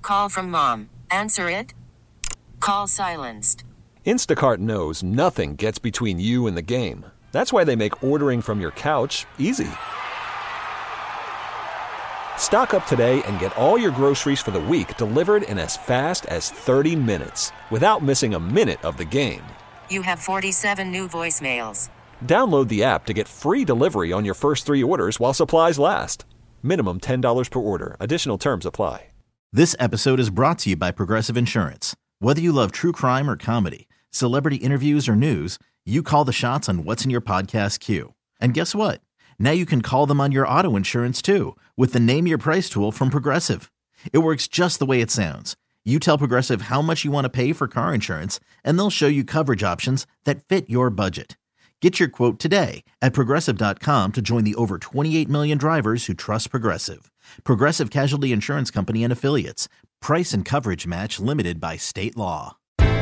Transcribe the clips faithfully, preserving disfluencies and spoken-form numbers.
Call from mom. Answer it. Call silenced. Instacart knows nothing gets between you and the game. That's why they make ordering from your couch easy. Stock up today and get all your groceries for the week delivered in as fast as thirty minutes without missing a minute of the game. You have forty-seven new voicemails. Download the app to get free delivery on your first three orders while supplies last. Minimum ten dollars per order. Additional terms apply. This episode is brought to you by Progressive Insurance. Whether you love true crime or comedy, celebrity interviews or news, you call the shots on what's in your podcast queue. And guess what? Now you can call them on your auto insurance too with the Name Your Price tool from Progressive. It works just the way it sounds. You tell Progressive how much you want to pay for car insurance, and they'll show you coverage options that fit your budget. Get your quote today at Progressive dot com to join the over twenty-eight million drivers who trust Progressive. Progressive Casualty Insurance Company and Affiliates. Price and coverage match limited by state law.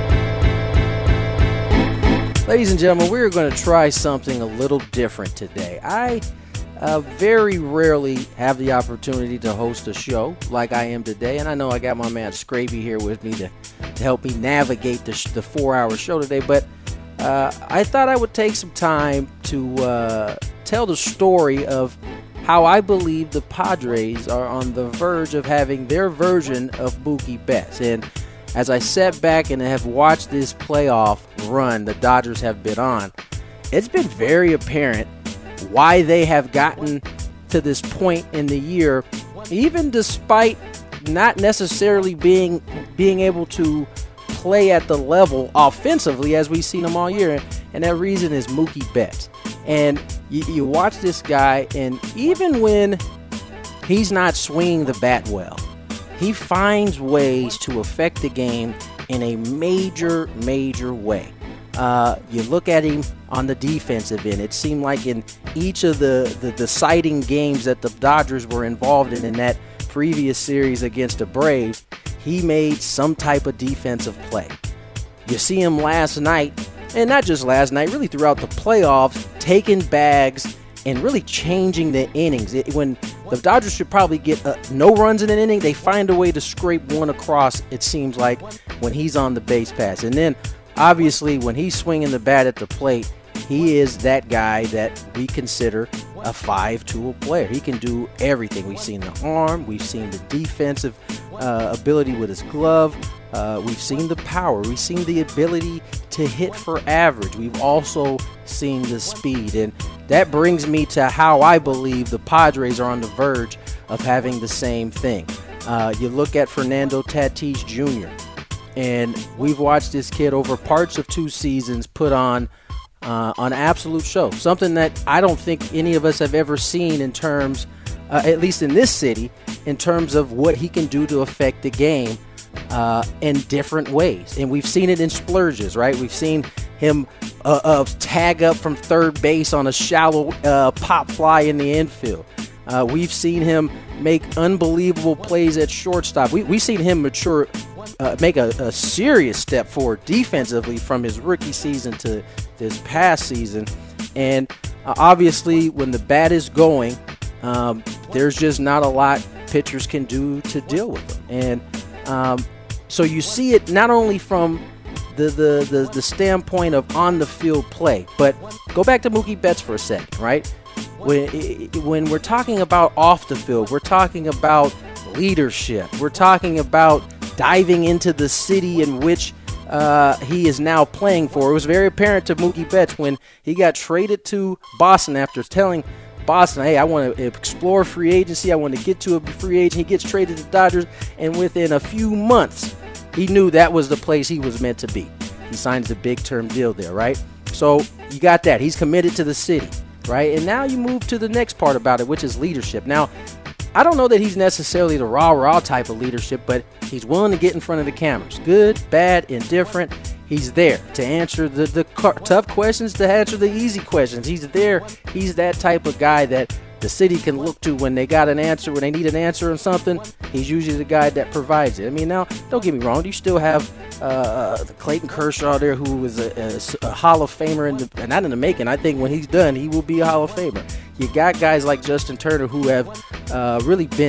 Ladies and gentlemen, we're going to try something a little different today. I uh, very rarely have the opportunity to host a show like I am today, and I know I got my man Scraby here with me to, to help me navigate the, sh- the four-hour show today, but uh, I thought I would take some time to uh, tell the story of how I believe the Padres are on the verge of having their version of Mookie Betts. And as I sat back and have watched this playoff run the Dodgers have been on, it's been very apparent why they have gotten to this point in the year, even despite not necessarily being being able to play at the level offensively as we've seen them all year. And that reason is Mookie Betts. And you, you watch this guy, and even when he's not swinging the bat well, he finds ways to affect the game in a major, major way. Uh, you look at him on the defensive end. It seemed like in each of the, the deciding games that the Dodgers were involved in in that previous series against the Braves, he made some type of defensive play. You see him last night, and not just last night, really throughout the playoffs, taking bags and really changing the innings. It, when the Dodgers should probably get uh, no runs in an inning, they find a way to scrape one across, it seems like, when he's on the base pass. And then, obviously, when he's swinging the bat at the plate, he is that guy that we consider a five-tool player. He can do everything. We've seen the arm. We've seen the defensive uh, ability with his glove. Uh, we've seen the power. We've seen the ability to hit for average. We've also seen the speed. And that brings me to how I believe the Padres are on the verge of having the same thing. Uh, you look at Fernando Tatis Junior, and we've watched this kid over parts of two seasons put on uh, an absolute show. Something that I don't think any of us have ever seen in terms, uh, at least in this city, in terms of what he can do to affect the game uh, in different ways. And we've seen it in splurges, right? We've seen him uh, uh, tag up from third base on a shallow uh, pop fly in the infield. Uh, we've seen him make unbelievable plays at shortstop. We, we've seen him mature, uh, make a, a serious step forward defensively from his rookie season to this past season. And uh, obviously, when the bat is going, um, there's just not a lot pitchers can do to deal with them. And um, so you see it not only from the, the, the, the standpoint of on-the-field play, but go back to Mookie Betts for a second, right? When, when we're talking about off the field, we're talking about leadership. We're talking about diving into the city in which uh, he is now playing for. It was very apparent to Mookie Betts when he got traded to Boston after telling Boston, hey, I want to explore free agency. I want to get to a free agent. He gets traded to the Dodgers, and within a few months, he knew that was the place he was meant to be. He signs a big-term deal there, right? So you got that. He's committed to the city. Right? And now you move to the next part about it, which is leadership. Now, I don't know that he's necessarily the rah-rah type of leadership, but he's willing to get in front of the cameras. Good, bad, indifferent. He's there to answer the, the tough questions, to answer the easy questions. He's there. He's that type of guy that the city can look to when they got an answer, when they need an answer on something. He's usually the guy that provides it. I mean, now, don't get me wrong. You still have uh, Clayton Kershaw there, who is a, a, a Hall of Famer, in the, not in the making. I think when he's done, he will be a Hall of Famer. You got guys like Justin Turner who have uh, really been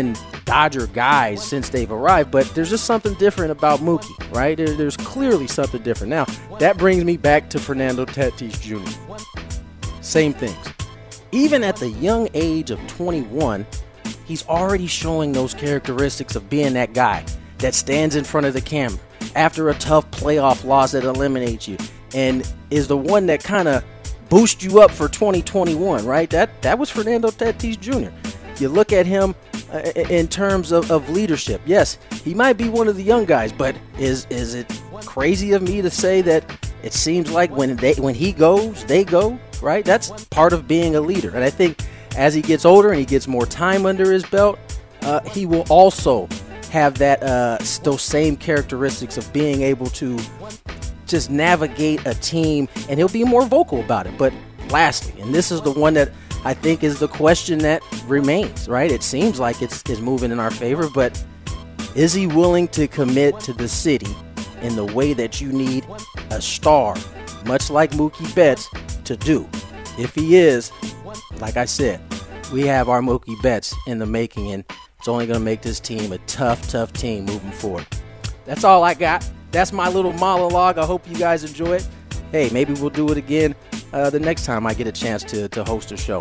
Dodger guys since they've arrived, but there's just something different about Mookie, right? There, there's clearly something different. Now, that brings me back to Fernando Tatis Junior Same things. Even at the young age of twenty-one, he's already showing those characteristics of being that guy that stands in front of the camera after a tough playoff loss that eliminates you and is the one that kind of boosts you up for twenty twenty-one, right? That that was Fernando Tatis Junior You look at him uh, in terms of, of leadership. Yes, he might be one of the young guys, but is is it crazy of me to say that it seems like when they when he goes, they go, right? That's part of being a leader. And I think as he gets older and he gets more time under his belt, uh, he will also have that uh, those same characteristics of being able to just navigate a team, and he'll be more vocal about it. But lastly, and this is the one that I think is the question that remains, right? It seems like it's, it's moving in our favor, but is he willing to commit to the city in the way that you need a star, much like Mookie Betts, to do? If he is, like I said, we have our Mookie Betts in the making, and it's only going to make this team a tough, tough team moving forward. That's all I got. That's my little monologue. I hope you guys enjoy it. Hey, maybe we'll do it again uh, the next time I get a chance to, to host a show.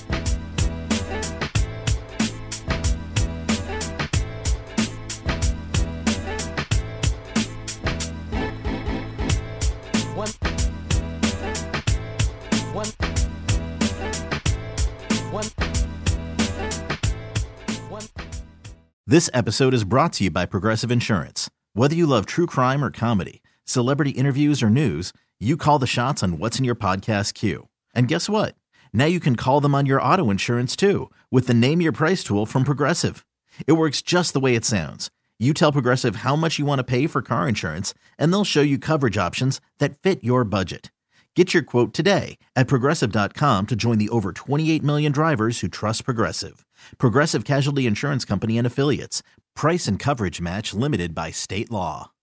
This episode is brought to you by Progressive Insurance. Whether you love true crime or comedy, celebrity interviews or news, you call the shots on what's in your podcast queue. And guess what? Now you can call them on your auto insurance too with the Name Your Price tool from Progressive. It works just the way it sounds. You tell Progressive how much you want to pay for car insurance, and they'll show you coverage options that fit your budget. Get your quote today at Progressive dot com to join the over twenty-eight million drivers who trust Progressive. Progressive Casualty Insurance Company and Affiliates. Price and coverage match limited by state law.